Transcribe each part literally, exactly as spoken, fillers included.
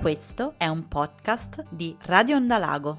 Questo è un podcast di Radio Ondalago.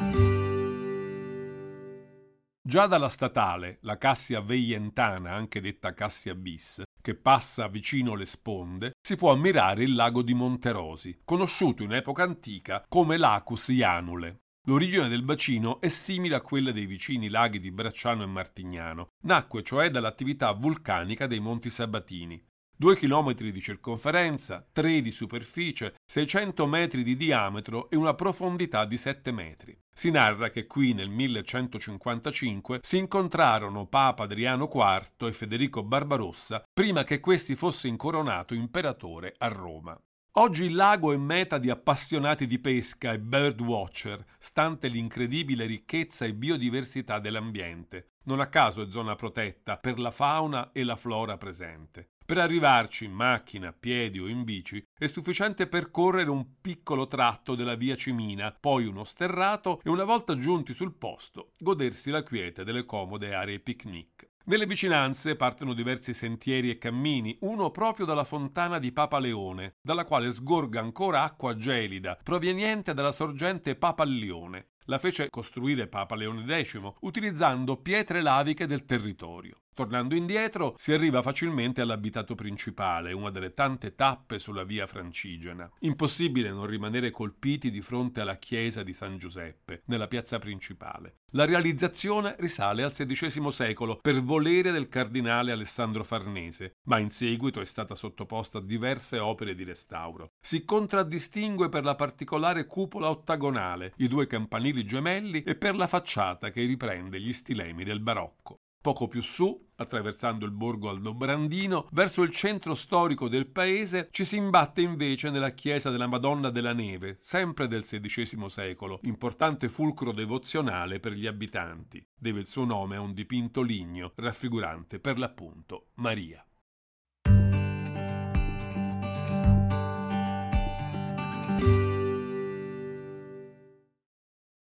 Già dalla statale, la Cassia Veientana, anche detta Cassia Bis, che passa vicino le sponde, si può ammirare il lago di Monterosi, conosciuto in epoca antica come Lacus Ianule. L'origine del bacino è simile a quella dei vicini laghi di Bracciano e Martignano. Nacque cioè dall'attività vulcanica dei Monti Sabatini. Due chilometri di circonferenza, tre di superficie, seicento metri di diametro e una profondità di sette metri. Si narra che qui nel millecentocinquantacinque si incontrarono Papa Adriano quarto e Federico Barbarossa prima che questi fosse incoronato imperatore a Roma. Oggi il lago è meta di appassionati di pesca e birdwatcher, stante l'incredibile ricchezza e biodiversità dell'ambiente. Non a caso è zona protetta per la fauna e la flora presente. Per arrivarci in macchina, a piedi o in bici è sufficiente percorrere un piccolo tratto della via Cimina, poi uno sterrato e una volta giunti sul posto godersi la quiete delle comode aree picnic. Nelle vicinanze partono diversi sentieri e cammini, uno proprio dalla fontana di Papa Leone, dalla quale sgorga ancora acqua gelida proveniente dalla sorgente Papallione. La fece costruire Papa Leone decimo, utilizzando pietre laviche del territorio. Tornando indietro, si arriva facilmente all'abitato principale, una delle tante tappe sulla via Francigena. Impossibile non rimanere colpiti di fronte alla chiesa di San Giuseppe, nella piazza principale. La realizzazione risale al sedicesimo secolo per volere del cardinale Alessandro Farnese, ma in seguito è stata sottoposta a diverse opere di restauro. Si contraddistingue per la particolare cupola ottagonale, i due campanili gemelli e per la facciata che riprende gli stilemi del barocco. Poco più su, attraversando il borgo aldobrandino, verso il centro storico del paese ci si imbatte invece nella chiesa della Madonna della Neve, sempre del sedicesimo secolo, importante fulcro devozionale per gli abitanti. Deve il suo nome a un dipinto ligneo raffigurante per l'appunto Maria.